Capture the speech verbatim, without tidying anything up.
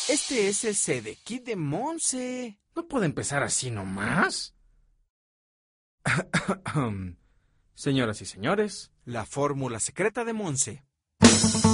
Este es el Sedekit de Monse. ¿No puede empezar así nomás? Señoras y señores, La fórmula secreta de Monse.